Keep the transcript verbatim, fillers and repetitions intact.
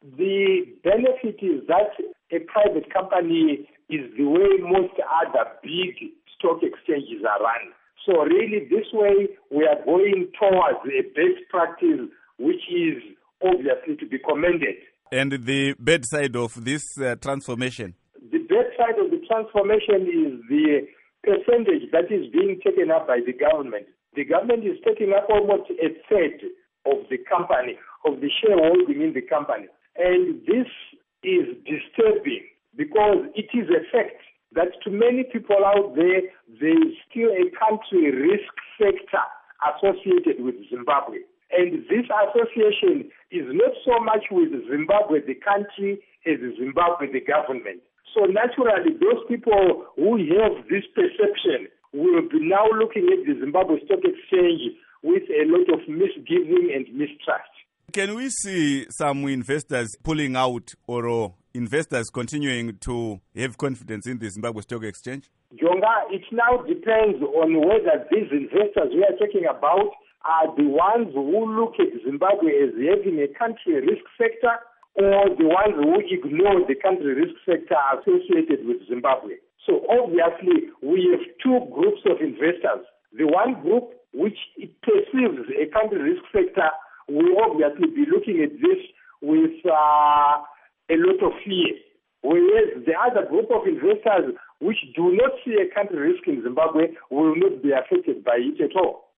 The benefit is that a private company is the way most other big stock exchanges are run. So really this way we are going towards a best practice which is obviously to be commended. And the bad side of this uh, transformation? The bad side of the transformation is the percentage that is being taken up by the government. The government is taking up almost a third of the company, of the shareholding in the company. And this is disturbing because it is a fact that to many people out there, there is still a country risk sector associated with Zimbabwe. And this association is not so much with Zimbabwe, the country, as Zimbabwe, the government. So naturally, those people who have this perception will be now looking at the Zimbabwe Stock Exchange with a lot of misgiving and mistrust. Can we see some investors pulling out or investors continuing to have confidence in the Zimbabwe Stock Exchange? Jonga, it now depends on whether these investors we are talking about are the ones who look at Zimbabwe as having a country risk sector or the ones who ignore the country risk sector associated with Zimbabwe. So obviously we have two groups of investors. The one group which it perceives a country risk sector will obviously be looking at this with uh, a lot of fear. Whereas the other group of investors which do not see a country risk in Zimbabwe will not be affected by it at all.